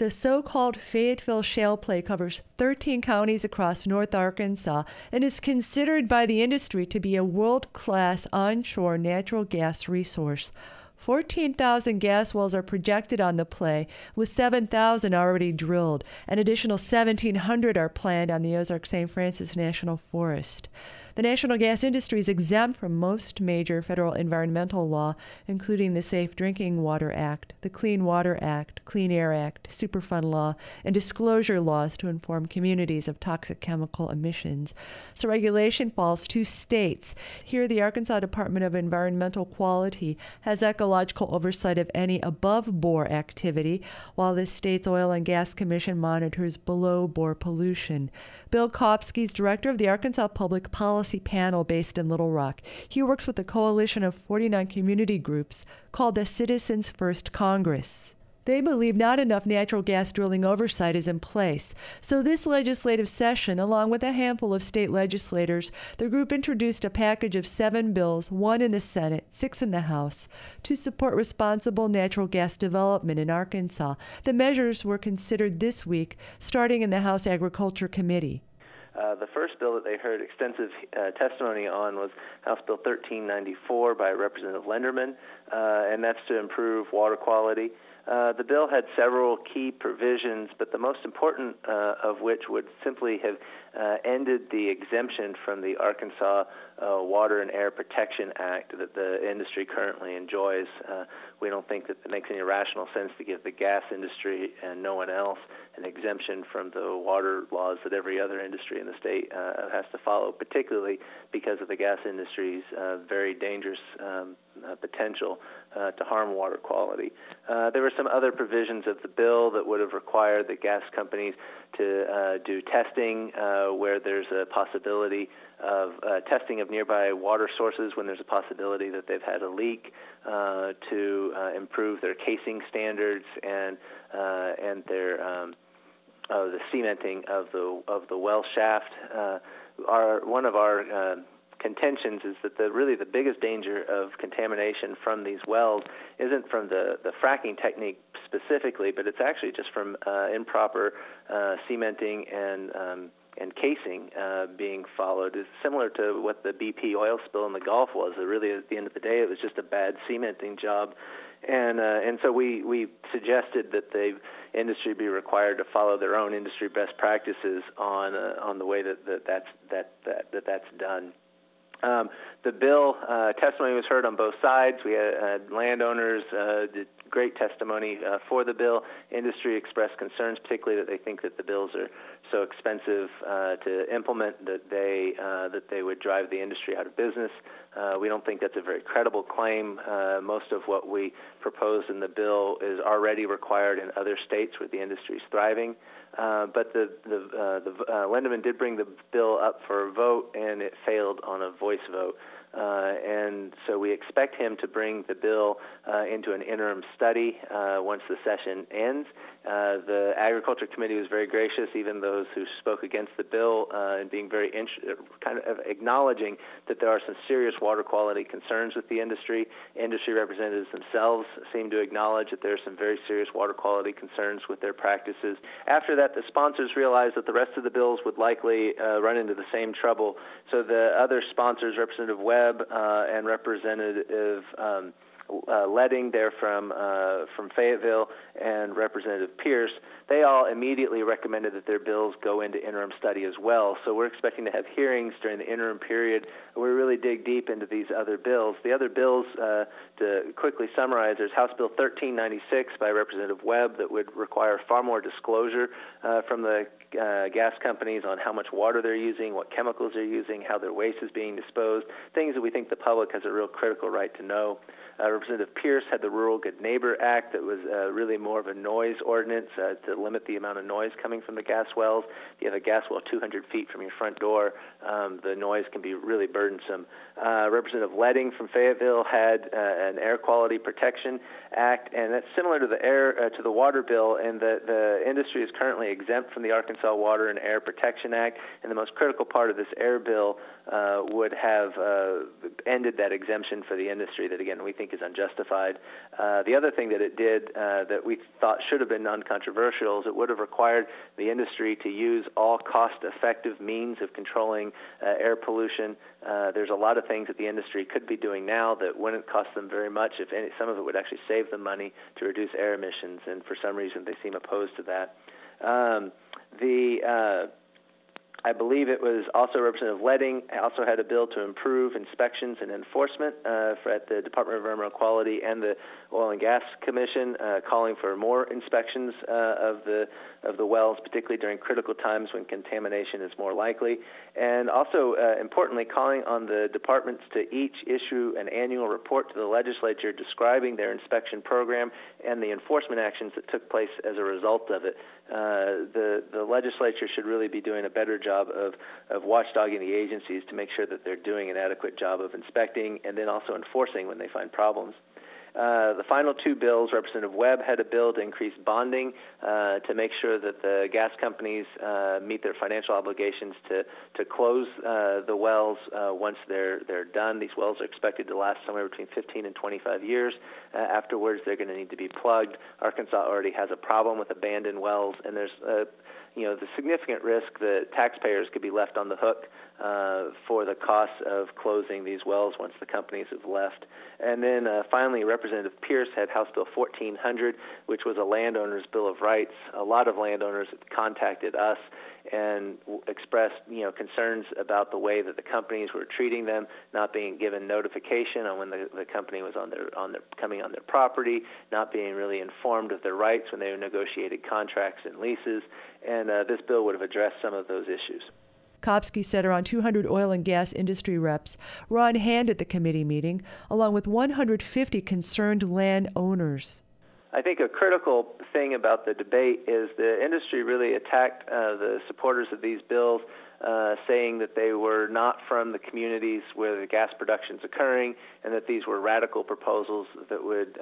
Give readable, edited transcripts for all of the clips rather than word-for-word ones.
The so-called Fayetteville Shale Play covers 13 counties across North Arkansas and is considered by the industry to be a world-class onshore natural gas resource. 14,000 gas wells are projected on the play, with 7,000 already drilled. An additional 1,700 are planned on the Ozark-St. Francis National Forest. The natural gas industry is exempt from most major federal environmental law, including the Safe Drinking Water Act, the Clean Water Act, Clean Air Act, Superfund law, and disclosure laws to inform communities of toxic chemical emissions. So regulation falls to states. Here, the Arkansas Department of Environmental Quality has ecological oversight of any above-bore activity, while the state's Oil and Gas Commission monitors below-bore pollution. Bill Kopsky is director of the Arkansas Public Policy Panel based in Little Rock. He works with a coalition of 49 community groups called the Citizens First Congress. They believe not enough natural gas drilling oversight is in place. So this legislative session, along with a handful of state legislators, the group introduced a package of 7 bills, 1 in the Senate, 6 in the House, to support responsible natural gas development in Arkansas. The measures were considered this week, starting in the House Agriculture Committee. The first bill that they heard extensive testimony on was House Bill 1394 by Representative Lenderman, and that's to improve water quality. The bill had several key provisions, but the most important of which would simply have ended the exemption from the Arkansas Water and Air Protection Act that the industry currently enjoys. We don't think that it makes any rational sense to give the gas industry and no one else an exemption from the water laws that every other industry in the state has to follow, particularly because of the gas industry's very dangerous potential to harm water quality. There were some other provisions of the bill that would have required the gas companies to do testing where there's a possibility of testing of nearby water sources when there's a possibility that they've had a leak, to improve their casing standards and their the cementing of the well shaft. One of our contentions is that the biggest danger of contamination from these wells isn't from the fracking technique specifically, but it's actually just from improper cementing and casing being followed. It's similar to what the BP oil spill in the Gulf was. Really, at the end of the day, it was just a bad cementing job. And so we suggested that the industry be required to follow their own industry best practices on the way that's done. The bill testimony was heard on both sides. We had landowners did great testimony for the bill. Industry expressed concerns, particularly that they think that the bills are so expensive to implement that they would drive the industry out of business. We don't think that's a very credible claim. Most of what we proposed in the bill is already required in other states where the industry is thriving. But Lenderman did bring the bill up for a vote, and it failed on a voice vote. And so we expect him to bring the bill into an interim study once the session ends. The Agriculture Committee was very gracious, even those who spoke against the bill, and being very kind of acknowledging that there are some serious water quality concerns with the industry. Industry representatives themselves seem to acknowledge that there are some very serious water quality concerns with their practices. After that, the sponsors realized that the rest of the bills would likely run into the same trouble. So the other sponsors, Representative Webb and Representative Ledding, they're from Fayetteville, and Representative Pierce, they all immediately recommended that their bills go into interim study as well. So we're expecting to have hearings during the interim period where we really dig deep into these other bills. The other bills, to quickly summarize, there's House Bill 1396 by Representative Webb that would require far more disclosure from the gas companies on how much water they're using, what chemicals they're using, how their waste is being disposed, things that we think the public has a real critical right to know. Representative Pierce had the Rural Good Neighbor Act that was really more of a noise ordinance to limit the amount of noise coming from the gas wells. If you have a gas well 200 feet from your front door, the noise can be really burdensome. Representative Ledding from Fayetteville had an Air Quality Protection Act, and that's similar to the water bill, in that the industry is currently exempt from the Arkansas Water and Air Protection Act, and the most critical part of this air bill would have ended that exemption for the industry that, again, we think is unjustified. The other thing that it did that we thought should have been uncontroversial is it would have required the industry to use all cost-effective means of controlling air pollution. There's a lot of things that the industry could be doing now that wouldn't cost them very much. Some of it would actually save them money to reduce air emissions, and for some reason they seem opposed to that. I believe it was also Representative Leding also had a bill to improve inspections and enforcement at the Department of Environmental Quality and the Oil and Gas Commission, calling for more inspections of the wells, particularly during critical times when contamination is more likely, and also importantly calling on the departments to each issue an annual report to the legislature describing their inspection program and the enforcement actions that took place as a result of it. The legislature should really be doing a better job of watchdogging the agencies to make sure that they're doing an adequate job of inspecting and then also enforcing when they find problems. The final two bills, Representative Webb had a bill to increase bonding to make sure that the gas companies meet their financial obligations to close the wells once they're done. These wells are expected to last somewhere between 15 and 25 years. Afterwards, they're going to need to be plugged. Arkansas already has a problem with abandoned wells, and there's the significant risk that taxpayers could be left on the hook for the cost of closing these wells once the companies have left. And then finally, Representative Pierce had House Bill 1400, which was a landowner's Bill of Rights. A lot of landowners contacted us and expressed concerns about the way that the companies were treating them, not being given notification on when the company was coming on their property, not being really informed of their rights when they negotiated contracts and leases, and this bill would have addressed some of those issues. Kopsky said around 200 oil and gas industry reps were on hand at the committee meeting, along with 150 concerned landowners. I think a critical thing about the debate is the industry really attacked the supporters of these bills, saying that they were not from the communities where the gas production is occurring and that these were radical proposals that would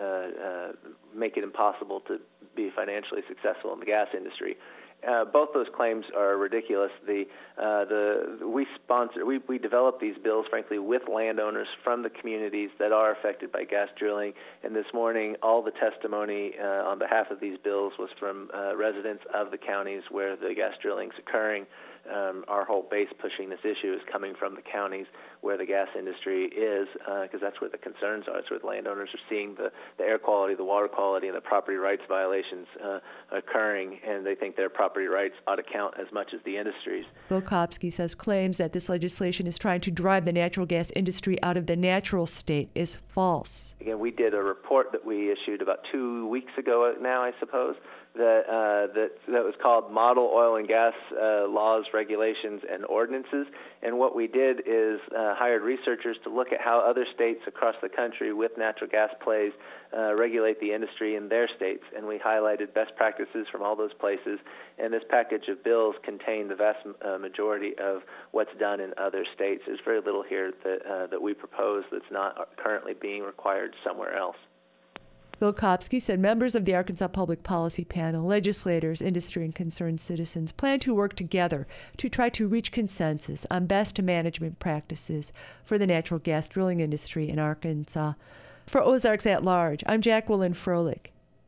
make it impossible to be financially successful in the gas industry. Both those claims are ridiculous. We developed these bills, frankly, with landowners from the communities that are affected by gas drilling. And this morning, all the testimony on behalf of these bills was from residents of the counties where the gas drilling is occurring. Our whole base pushing this issue is coming from the counties where the gas industry is, because that's where the concerns are. It's where the landowners are seeing the air quality, the water quality, and the property rights violations occurring, and they think their property rights ought to count as much as the industry's. Bill Kopsky says claims that this legislation is trying to drive the natural gas industry out of the natural state is false. Again, we did a report that we issued about 2 weeks ago now, I suppose, that was called Model Oil and Gas Laws, Regulations, and Ordinances. And what we did is hired researchers to look at how other states across the country with natural gas plays regulate the industry in their states. And we highlighted best practices from all those places. And this package of bills contained the vast majority of what's done in other states. There's very little here that we propose that's not currently being required somewhere else. Bill Kopsky said members of the Arkansas Public Policy Panel, legislators, industry, and concerned citizens plan to work together to try to reach consensus on best management practices for the natural gas drilling industry in Arkansas. For Ozarks at Large, I'm Jacqueline Froelich.